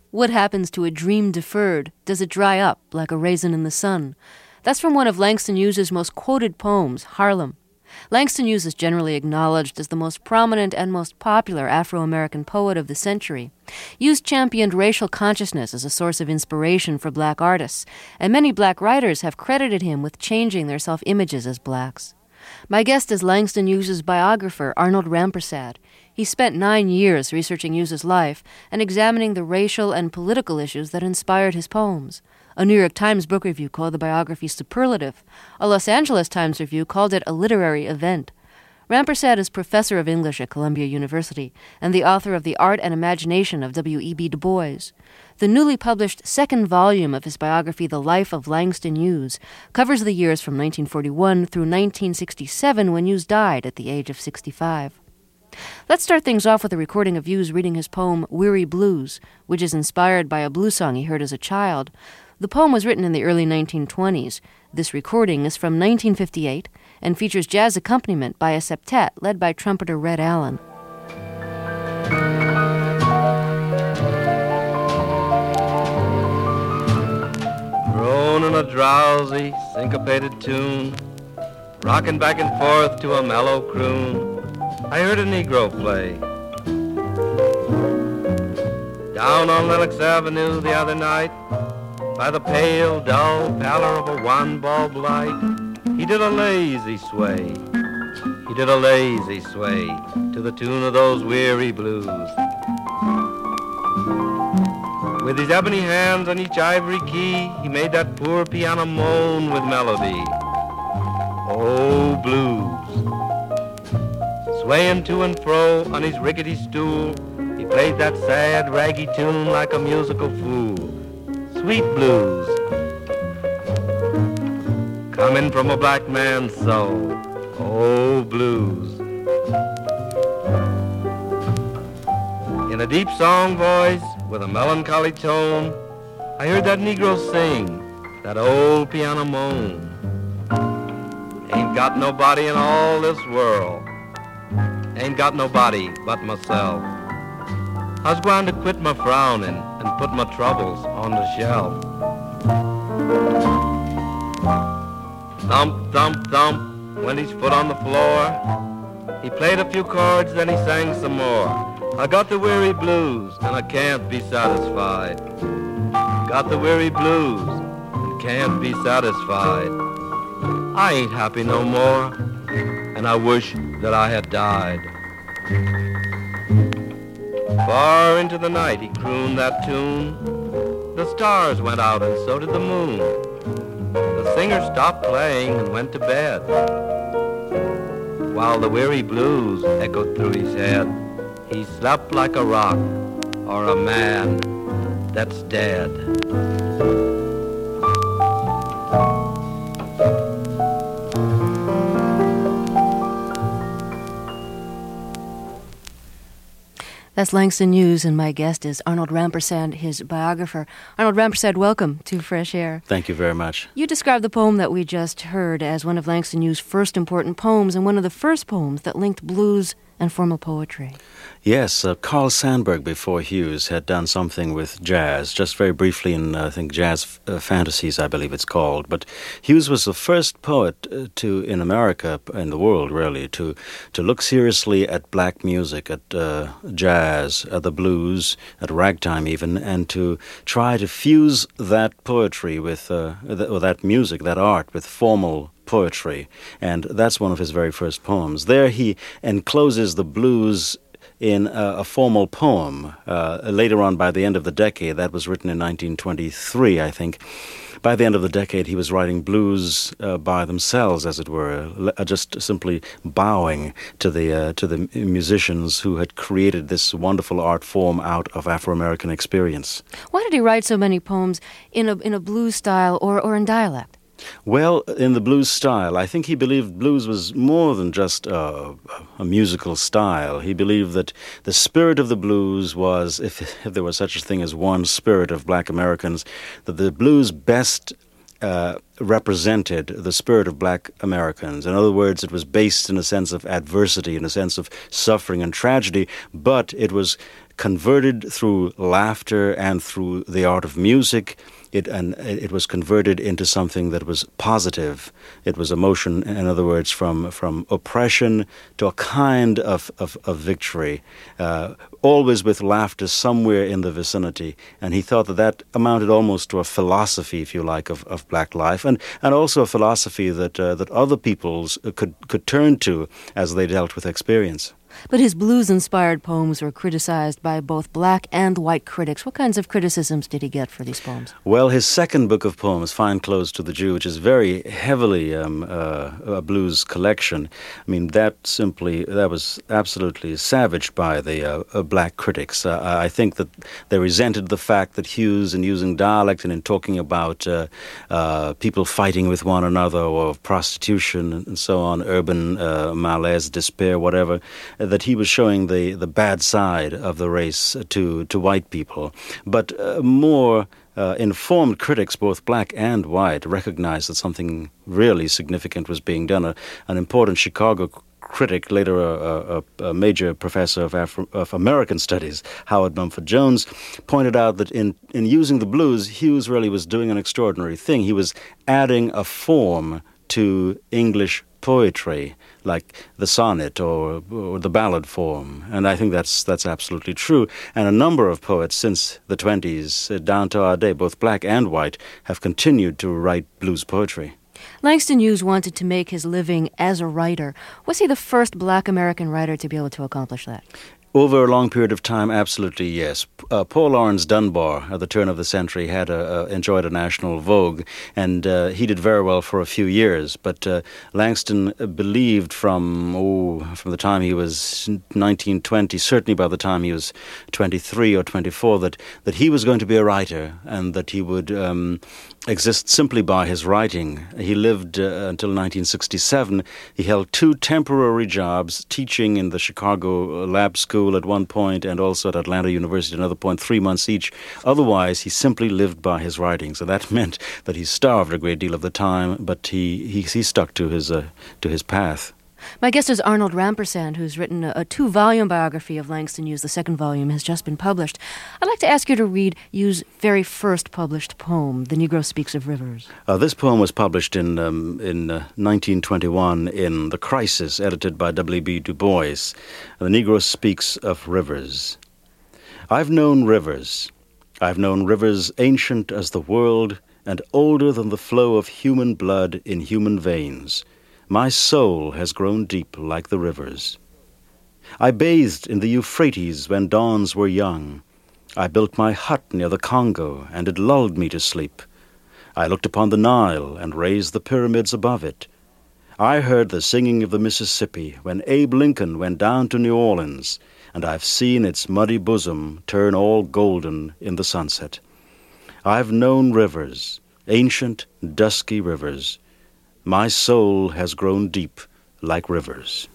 What happens to a dream deferred? Does it dry up like a raisin in the sun? That's from one of Langston Hughes' most quoted poems, Harlem. Langston Hughes is generally acknowledged as the most prominent and most popular Afro-American poet of the century. Hughes championed racial consciousness as a source of inspiration for black artists, and many black writers have credited him with changing their self-images as blacks. My guest is Langston Hughes' biographer, Arnold Rampersad. He spent 9 years researching Hughes' life and examining the racial and political issues that inspired his poems. A New York Times book review called the biography superlative. A Los Angeles Times review called it a literary event. Rampersad is professor of English at Columbia University and the author of The Art and Imagination of W.E.B. Du Bois. The newly published second volume of his biography, The Life of Langston Hughes, covers the years from 1941 through 1967 when Hughes died at the age of 65. Let's start things off with a recording of Hughes reading his poem Weary Blues, which is inspired by a blues song he heard as a child. The poem was written in the early 1920s. This recording is from 1958 and features jazz accompaniment by a septet led by trumpeter Red Allen. Thrown in a drowsy, syncopated tune, rocking back and forth to a mellow croon, I heard a Negro play. Down on Lenox Avenue the other night, by the pale, dull pallor of a one-bulb light, he did a lazy sway. He did a lazy sway to the tune of those weary blues. With his ebony hands on each ivory key, he made that poor piano moan with melody. Oh, blues. Swaying to and fro on his rickety stool, he played that sad, raggy tune like a musical fool. Sweet blues, coming from a black man's soul. Oh, blues. In a deep song voice with a melancholy tone, I heard that Negro sing that old piano moan. Ain't got nobody in all this world, ain't got nobody but myself. I was going to quit my frowning and put my troubles on the shelf. Thump, thump, thump went his foot on the floor. He played a few chords, then he sang some more. I got the weary blues and I can't be satisfied. Got the weary blues and can't be satisfied. I ain't happy no more, and I wish that I had died. Far into the night he crooned that tune. The stars went out and so did the moon. The singer stopped playing and went to bed, while the weary blues echoed through his head. He slept like a rock or a man that's dead. That's Langston Hughes, and my guest is Arnold Rampersad, his biographer. Arnold Rampersad, welcome to Fresh Air. Thank you very much. You described the poem that we just heard as one of Langston Hughes' first important poems and one of the first poems that linked blues and formal poetry. Yes, Carl Sandburg before Hughes had done something with jazz, just very briefly in, I think, Jazz Fantasies, I believe it's called. But Hughes was the first poet in America, in the world really, to look seriously at black music, at jazz, at the blues, at ragtime even, and to try to fuse that poetry with, or that music, that art, with formal poetry. And that's one of his very first poems. There he encloses the blues in a formal poem. Later on, by the end of the decade, that was written in 1923, I think. By the end of the decade, he was writing blues by themselves, as it were, just simply bowing to the musicians who had created this wonderful art form out of Afro-American experience. Why did he write so many poems in a blues style or in dialect? Well, in the blues style, I think he believed blues was more than just a musical style. He believed that the spirit of the blues was, if there was such a thing as one spirit of black Americans, that the blues best represented the spirit of black Americans. In other words, it was based in a sense of adversity, in a sense of suffering and tragedy, but it was converted through laughter and through the art of music. It was converted into something that was positive. It was emotion, in other words, from oppression to a kind of victory, always with laughter somewhere in the vicinity. And he thought that amounted almost to a philosophy, if you like, of black life, and also a philosophy that other peoples could turn to as they dealt with experience. But his blues-inspired poems were criticized by both black and white critics. What kinds of criticisms did he get for these poems? Well, his second book of poems, Fine Clothes to the Jew, which is very heavily a blues collection, I mean, that was absolutely savaged by the black critics. I think that they resented the fact that Hughes, in using dialect and in talking about people fighting with one another or prostitution and so on, urban malaise, despair, whatever, that he was showing the bad side of the race to white people. But more informed critics, both black and white, recognized that something really significant was being done. An important Chicago critic, later a major professor of American studies, Howard Mumford Jones, pointed out that in using the blues, Hughes really was doing an extraordinary thing. He was adding a form to English poetry, like the sonnet or the ballad form. And I think that's absolutely true. And a number of poets since the 20s down to our day, both black and white, have continued to write blues poetry. Langston Hughes wanted to make his living as a writer. Was he the first black American writer to be able to accomplish that? Over a long period of time, absolutely yes. Paul Laurence Dunbar, at the turn of the century, had enjoyed a national vogue, and he did very well for a few years. But Langston believed from the time he was 19, 20, certainly by the time he was 23 or 24, that he was going to be a writer and that he would exist simply by his writing. He lived until 1967. He held 2 temporary jobs, teaching in the Chicago Lab School at one point and also at Atlanta University at another point, 3 months each. Otherwise, he simply lived by his writing. So that meant that he starved a great deal of the time, but he stuck to his path. My guest is Arnold Rampersand, who's written a 2-volume biography of Langston Hughes. The second volume has just been published. I'd like to ask you to read Hughes' very first published poem, The Negro Speaks of Rivers. This poem was published in 1921 in The Crisis, edited by W.B. Du Bois. The Negro Speaks of Rivers. I've known rivers. I've known rivers ancient as the world and older than the flow of human blood in human veins. My soul has grown deep like the rivers. I bathed in the Euphrates when dawns were young. I built my hut near the Congo, and it lulled me to sleep. I looked upon the Nile and raised the pyramids above it. I heard the singing of the Mississippi when Abe Lincoln went down to New Orleans, and I've seen its muddy bosom turn all golden in the sunset. I've known rivers, ancient, dusky rivers. My soul has grown deep like rivers.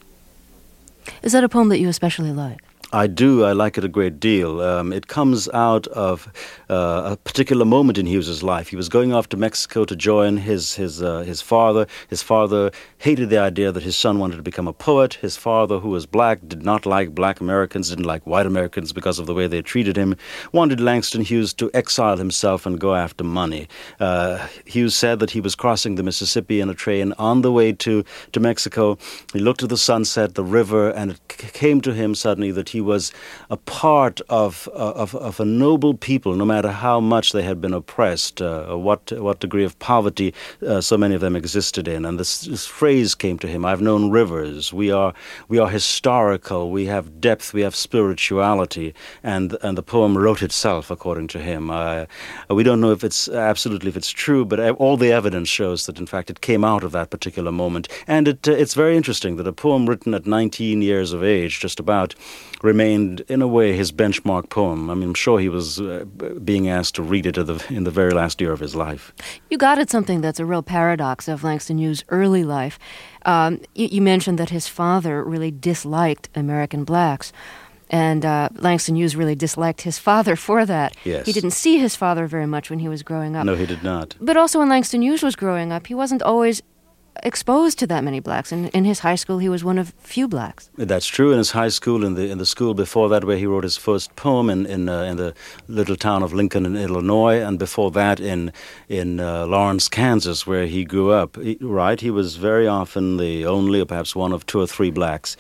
Is that a poem that you especially like? I do. I like it a great deal. It comes out of a particular moment in Hughes's life. He was going off to Mexico to join his father. His father hated the idea that his son wanted to become a poet. His father, who was black, did not like black Americans, didn't like white Americans because of the way they treated him, wanted Langston Hughes to exile himself and go after money. Hughes said that he was crossing the Mississippi in a train on the way to Mexico. He looked at the sunset, the river, and it came to him suddenly that he was a part of a noble people, no matter how much they had been oppressed, what degree of poverty so many of them existed in. And this phrase came to him: I've known rivers. We are historical. We have depth. We have spirituality. And the poem wrote itself, according to him. We don't know if it's true, but all the evidence shows that in fact it came out of that particular moment. And it's very interesting that a poem written at 19 years of age, just about, remained, in a way, his benchmark poem. I mean, I'm sure he was being asked to read it in the very last year of his life. You got at something that's a real paradox of Langston Hughes' early life. You mentioned that his father really disliked American blacks. And Langston Hughes really disliked his father for that. Yes. He didn't see his father very much when he was growing up. No, he did not. But also when Langston Hughes was growing up, he wasn't always exposed to that many blacks. In his high school, he was one of few blacks. That's true. In his high school, in the school before that, where he wrote his first poem in the little town of Lincoln in Illinois, and before that in Lawrence, Kansas, where he grew up. He was very often the only, or perhaps one of two or three blacks.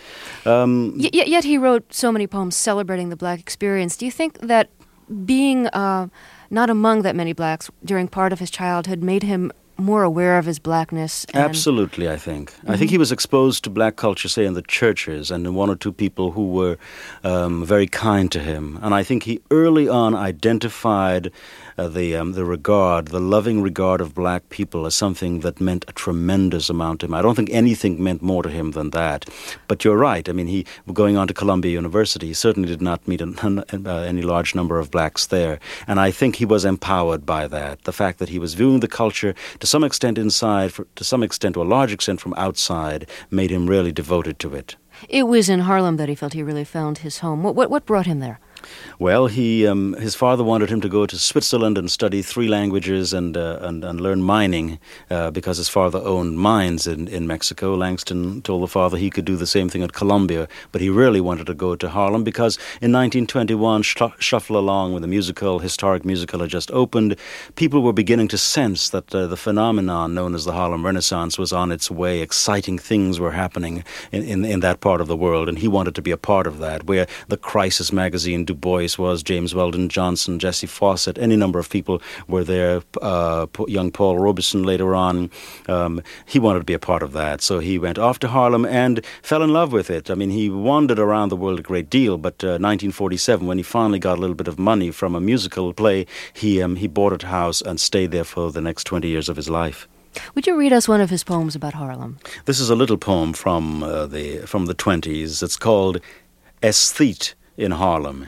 Yet he wrote so many poems celebrating the black experience. Do you think that being not among that many blacks during part of his childhood made him more aware of his blackness? Absolutely, I think. Mm-hmm. I think he was exposed to black culture, say, in the churches, and one or two people who were very kind to him. And I think he early on identified the regard, the loving regard of black people as something that meant a tremendous amount to him. I don't think anything meant more to him than that. But you're right. I mean, he going on to Columbia University, he certainly did not meet any large number of blacks there. And I think he was empowered by that. The fact that he was viewing the culture to some extent inside, to some extent, to a large extent from outside, made him really devoted to it. It was in Harlem that he felt he really found his home. What brought him there? Well, his father wanted him to go to Switzerland and study 3 languages and learn mining because his father owned mines in Mexico. Langston told the father he could do the same thing at Columbia, but he really wanted to go to Harlem because in 1921, Shuffle Along, when the historic musical had just opened, people were beginning to sense that the phenomenon known as the Harlem Renaissance was on its way. Exciting things were happening in that part of the world, and he wanted to be a part of that, where the Crisis magazine, Du Bois was, James Weldon Johnson, Jesse Fawcett, any number of people were there, young Paul Robeson later on. He wanted to be a part of that, so he went off to Harlem and fell in love with it. I mean, he wandered around the world a great deal, but 1947, when he finally got a little bit of money from a musical play, he bought a house and stayed there for the next 20 years of his life. Would you read us one of his poems about Harlem? This is a little poem from the 20s. It's called Aesthete in Harlem.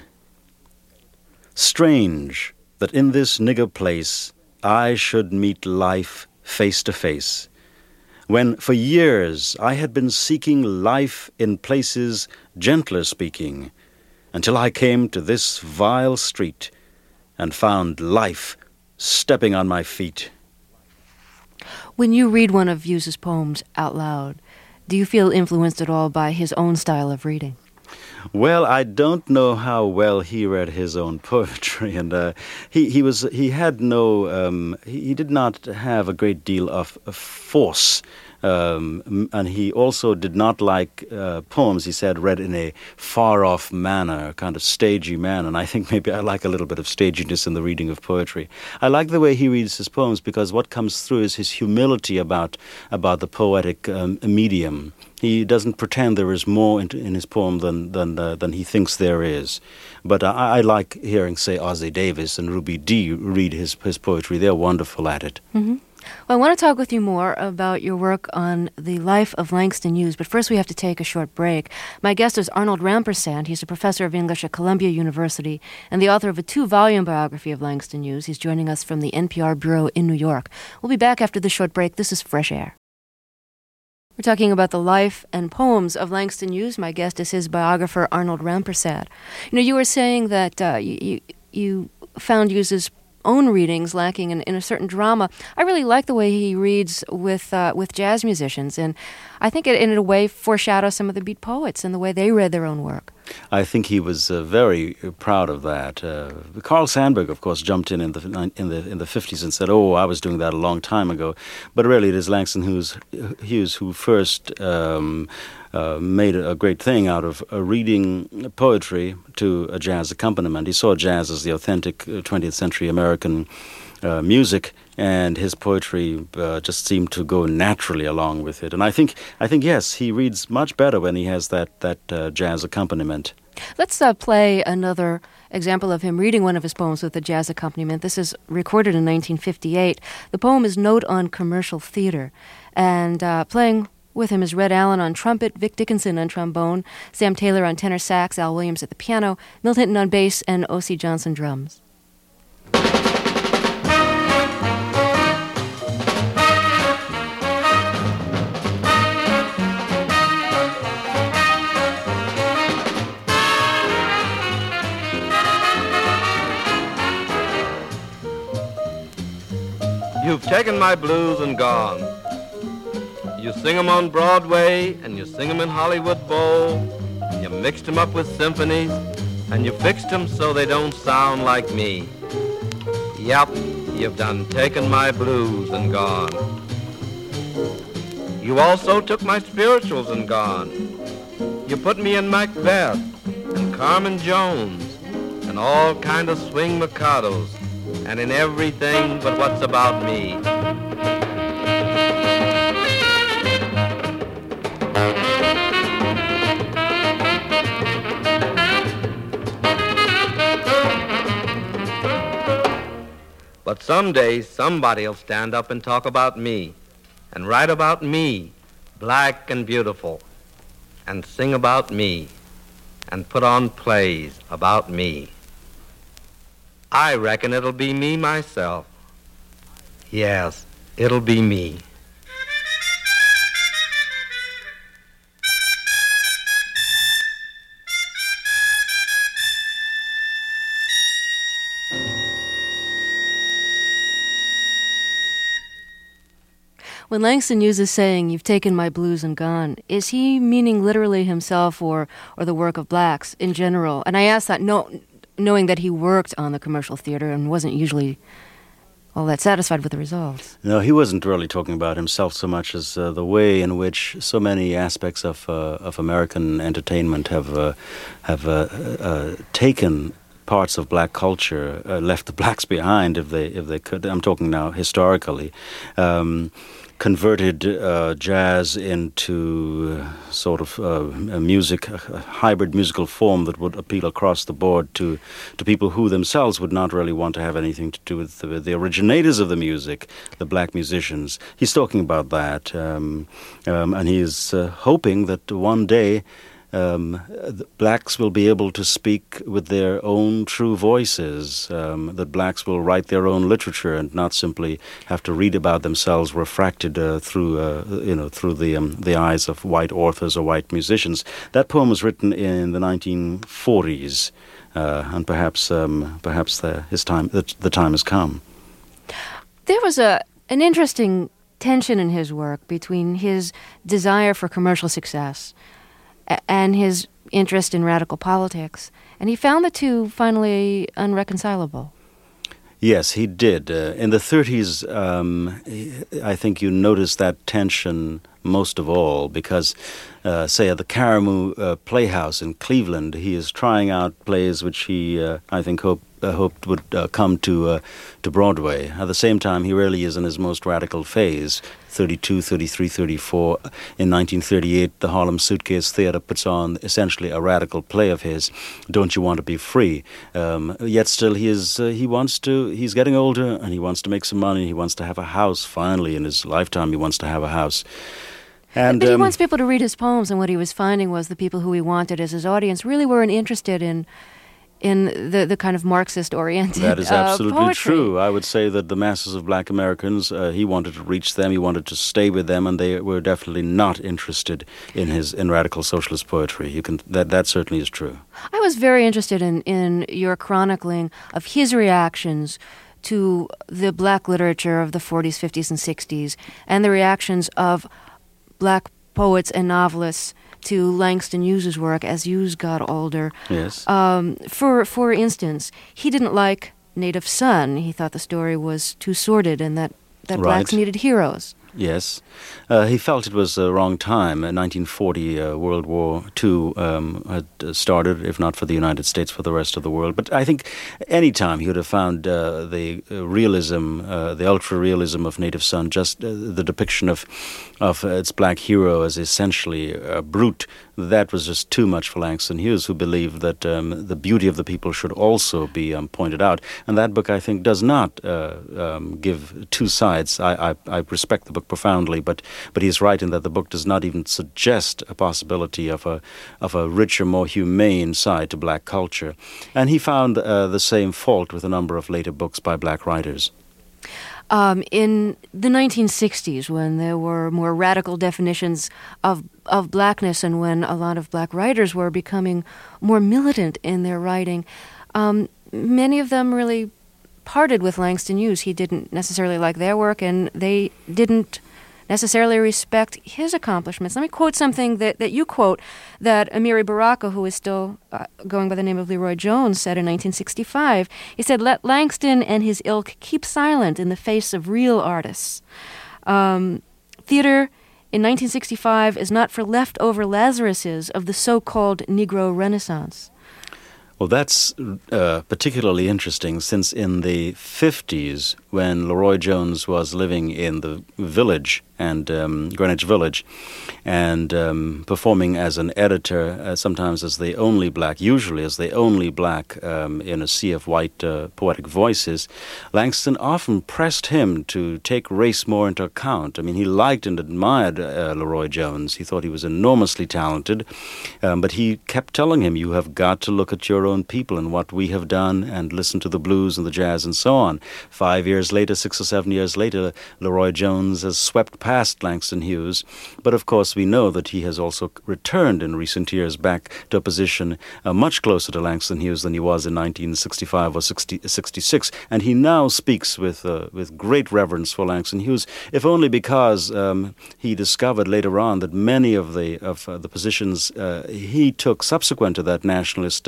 Strange that in this nigger place I should meet life face to face, when for years I had been seeking life in places gentler speaking, until I came to this vile street and found life stepping on my feet. When you read one of Hughes's poems out loud, do you feel influenced at all by his own style of reading? Well, I don't know how well he read his own poetry, and he did not have a great deal of force. And he also did not like poems, he said, read in a far-off manner, kind of stagey manner. And I think maybe I like a little bit of staginess in the reading of poetry. I like the way he reads his poems because what comes through is his humility about the poetic medium. He doesn't pretend there is more in his poem than he thinks there is. But I like hearing, say, Ossie Davis and Ruby Dee read his poetry. They're wonderful at it. Mm-hmm. Well, I want to talk with you more about your work on the life of Langston Hughes, but first we have to take a short break. My guest is Arnold Rampersad. He's a professor of English at Columbia University and the author of a 2-volume biography of Langston Hughes. He's joining us from the NPR Bureau in New York. We'll be back after this short break. This is Fresh Air. We're talking about the life and poems of Langston Hughes. My guest is his biographer, Arnold Rampersad. You were saying that you found Hughes's own readings lacking in a certain drama. I really like the way he reads with jazz musicians, and I think it in a way foreshadows some of the beat poets and the way they read their own work. I think he was very proud of that. Carl Sandburg, of course, jumped in the 50s and said, "Oh, I was doing that a long time ago." But really, it is Langston Hughes who first made a great thing out of reading poetry to a jazz accompaniment. He saw jazz as the authentic 20th century American music, and his poetry just seemed to go naturally along with it. And I think yes, he reads much better when he has that jazz accompaniment. Let's play another example of him reading one of his poems with a jazz accompaniment. This is recorded in 1958. The poem is Note on Commercial Theater, and playing with him is Red Allen on trumpet, Vic Dickinson on trombone, Sam Taylor on tenor sax, Al Williams at the piano, Milt Hinton on bass, and O.C. Johnson drums. You've taken my blues and gone. You sing 'em on Broadway, and you sing 'em in Hollywood Bowl. You mixed 'em up with symphonies, and you fixed 'em so they don't sound like me. Yep, you've done taken my blues and gone. You also took my spirituals and gone. You put me in Macbeth and Carmen Jones and all kind of swing Mikados and in everything but what's about me. But someday somebody'll stand up and talk about me and write about me, black and beautiful, and sing about me and put on plays about me. I reckon it'll be me myself. Yes, it'll be me. When Langston uses saying, "You've taken my blues and gone," is he meaning literally himself or the work of blacks in general? And I ask that knowing that he worked on the commercial theater and wasn't usually all that satisfied with the results. No, he wasn't really talking about himself so much as the way in which so many aspects of American entertainment have taken parts of black culture, left the blacks behind if they could. I'm talking now historically. Converted jazz into sort of a hybrid musical form that would appeal across the board to people who themselves would not really want to have anything to do with the originators of the music, the black musicians. He's talking about that, and he's hoping that one day the blacks will be able to speak with their own true voices, that blacks will write their own literature and not simply have to read about themselves refracted through the eyes of white authors or white musicians. That poem was written in the 1940s, and perhaps the time has come. There was an interesting tension in his work between his desire for commercial success and his interest in radical politics. And he found the two finally unreconcilable. Yes, he did. In the 30s, I think you notice that tension most of all because, say, at the Caramoo Playhouse in Cleveland, he is trying out plays which he, I think, hoped would come to Broadway. At the same time, he really is in his most radical phase, 32, 33, 34. In 1938, the Harlem Suitcase Theater puts on essentially a radical play of his, Don't You Want to Be Free? Yet still he's getting older and he wants to make some money. He wants to have a house finally in his lifetime. He wants to have a house. But he wants people to read his poems, and what he was finding was the people who he wanted as his audience really weren't interested in the kind of Marxist-oriented That is absolutely poetry. true. I would say that the masses of black Americans, he wanted to reach them, he wanted to stay with them, and they were definitely not interested in radical socialist poetry. That certainly is true. I was very interested in your chronicling of his reactions to the black literature of the 40s, 50s, and 60s, and the reactions of black poets and novelists to Langston Hughes's work as Hughes got older. Yes. For instance, he didn't like Native Son. He thought the story was too sordid and that blacks needed heroes. Yes. He felt it was the wrong time. In 1940, World War II had started, if not for the United States, for the rest of the world. But I think any time he would have found the realism, the ultra-realism of Native Son, just the depiction of its black hero as essentially a brute, that was just too much for Langston Hughes, who believed that the beauty of the people should also be pointed out. And that book, I think, does not give two sides. I respect the book profoundly, but he's right in that the book does not even suggest a possibility of a richer, more humane side to black culture. And he found the same fault with a number of later books by black writers. In the 1960s, when there were more radical definitions of blackness and when a lot of black writers were becoming more militant in their writing, many of them really parted with Langston Hughes. He didn't necessarily like their work, and they didn't necessarily respect his accomplishments. Let me quote something that you quote, that Amiri Baraka, who is still going by the name of Leroy Jones, said in 1965. He said, "Let Langston and his ilk keep silent in the face of real artists. Theater in 1965 is not for leftover Lazaruses of the so-called Negro Renaissance." Well, that's particularly interesting, since in the 50s, when Leroy Jones was living in the village, and Greenwich Village, and performing as an editor, sometimes as the only black, usually as the only black in a sea of white poetic voices, Langston often pressed him to take race more into account. I mean, he liked and admired Leroy Jones. He thought he was enormously talented, but he kept telling him, "You have got to look at your own people and what we have done, and listen to the blues and the jazz and so on." 5 years later, 6 or 7 years later, Leroy Jones has swept past Langston Hughes, but of course we know that he has also returned in recent years back to a position much closer to Langston Hughes than he was in 1965 or 66, and he now speaks with great reverence for Langston Hughes, if only because he discovered later on that many of the positions he took subsequent to that nationalist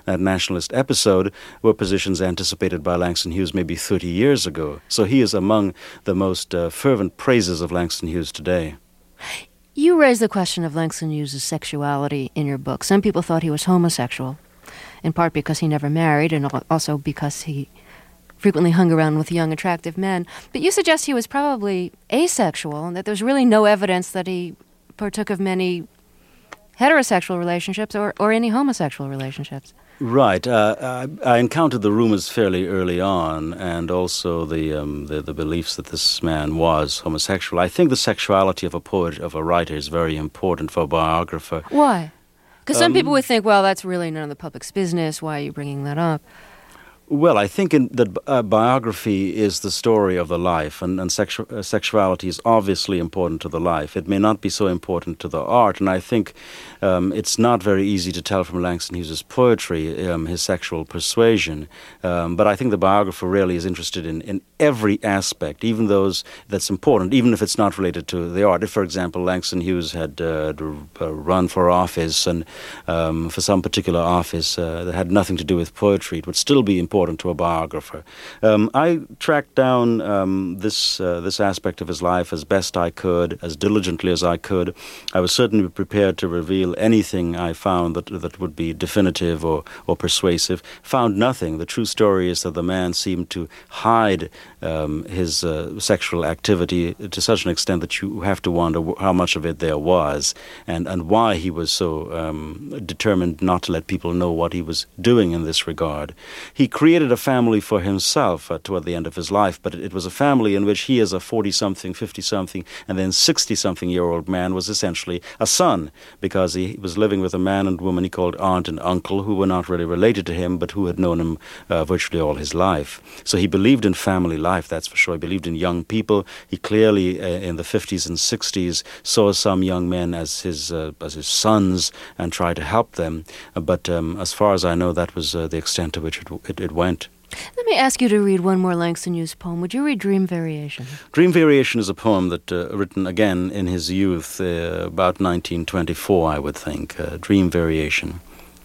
episode were positions anticipated by Langston Hughes maybe 30 years ago. So he is among the most fervent praisers of Langston Hughes today. You raise the question of Langston Hughes' sexuality in your book. Some people thought he was homosexual, in part because he never married and also because he frequently hung around with young, attractive men. But you suggest he was probably asexual and that there's really no evidence that he partook of many heterosexual relationships or any homosexual relationships. Right. I encountered the rumors fairly early on, and also the beliefs that this man was homosexual. I think the sexuality of a poet, of a writer, is very important for a biographer. Why? Because some people would think, well, that's really none of the public's business. Why are you bringing that up? Well, I think that biography is the story of the life, and sexuality is obviously important to the life. It may not be so important to the art, and I think it's not very easy to tell from Langston Hughes' poetry his sexual persuasion. But I think the biographer really is interested in every aspect, even those that's important, even if it's not related to the art. If, for example, Langston Hughes had run for office, and for some particular office that had nothing to do with poetry, it would still be important to a biographer. I tracked down this aspect of his life as best I could, as diligently as I could. I was certainly prepared to reveal anything I found that would be definitive or persuasive. Found nothing. The true story is that the man seemed to hide his sexual activity to such an extent that you have to wonder how much of it there was, and why he was so determined not to let people know what he was doing in this regard. He created a family for himself toward the end of his life, but it was a family in which he, as a 40-something, 50-something, and then 60-something-year-old man, was essentially a son, because he was living with a man and woman he called aunt and uncle, who were not really related to him, but who had known him virtually all his life. So he believed in family life, that's for sure. He believed in young people. He clearly, in the 50s and 60s, saw some young men as his sons and tried to help them. But as far as I know, that was the extent to which it went. Let me ask you to read one more Langston Hughes poem. Would you read Dream Variation? Dream Variation is a poem that written again in his youth, about 1924, I would think. Dream Variation.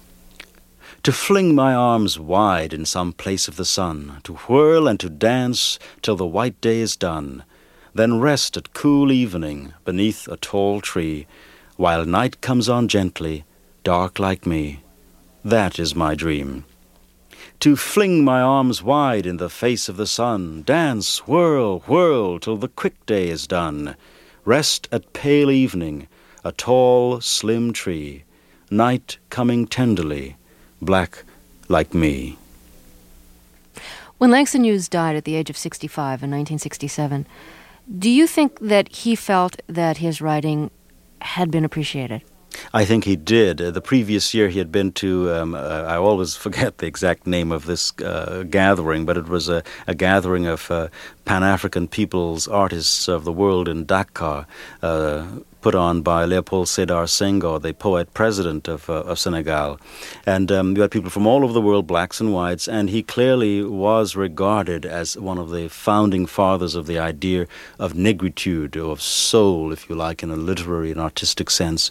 To fling my arms wide in some place of the sun, to whirl and to dance till the white day is done, then rest at cool evening beneath a tall tree, while night comes on gently, dark like me. That is my dream. To fling my arms wide in the face of the sun, dance, whirl, whirl, till the quick day is done, rest at pale evening, a tall, slim tree, night coming tenderly, black like me. When Langston Hughes died at the age of 65 in 1967, do you think that he felt that his writing had been appreciated? I think he did. The previous year he had been to, I always forget the exact name of this gathering, but it was a gathering of Pan-African peoples, artists of the world in Dakar, put on by Leopold Sédar Senghor, the poet-president of Senegal. And you had people from all over the world, blacks and whites, and he clearly was regarded as one of the founding fathers of the idea of negritude, or of soul, if you like, in a literary and artistic sense.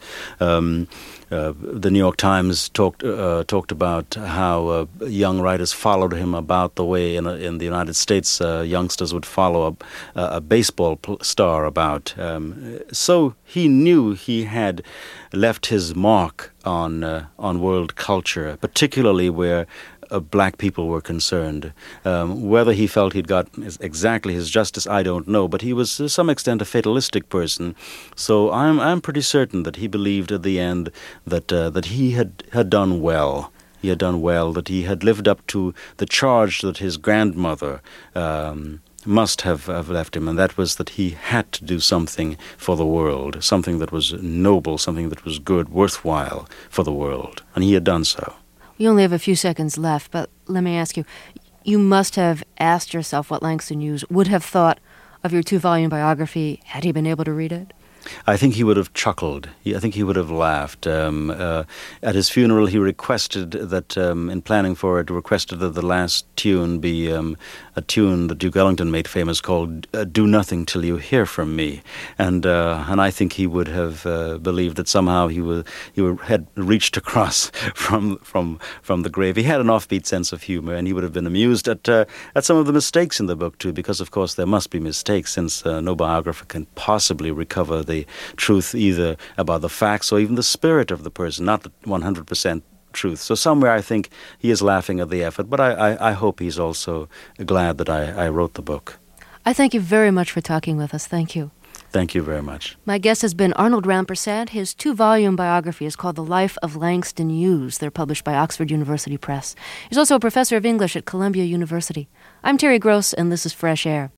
The New York Times talked about how young writers followed him about the way in the United States youngsters would follow a baseball star about. So he knew he had left his mark on world culture, particularly where black people were concerned. Whether he felt he'd got exactly his justice, I don't know, but he was to some extent a fatalistic person. So I'm pretty certain that he believed at the end that he had done well. He had done well, that he had lived up to the charge that his grandmother must have left him, and that was that he had to do something for the world, something that was noble, something that was good, worthwhile for the world, and he had done so. We only have a few seconds left, but let me ask you, you must have asked yourself what Langston Hughes would have thought of your 2-volume biography had he been able to read it? I think he would have chuckled. I think he would have laughed. At his funeral, he requested that, in planning for it, requested that the last tune be a tune that Duke Ellington made famous called "Do Nothing Till You Hear From Me," and I think he would have believed that somehow he had reached across from the grave. He had an offbeat sense of humor, and he would have been amused at some of the mistakes in the book too, because of course there must be mistakes, since no biographer can possibly recover the truth either about the facts or even the spirit of the person, not the 100% truth. So somewhere I think he is laughing at the effort, but I hope he's also glad that I wrote the book. I thank you very much for talking with us. Thank you. Thank you very much. My guest has been Arnold Rampersad. His 2-volume biography is called The Life of Langston Hughes. They're published by Oxford University Press. He's also a professor of English at Columbia University. I'm Terry Gross, and this is Fresh Air.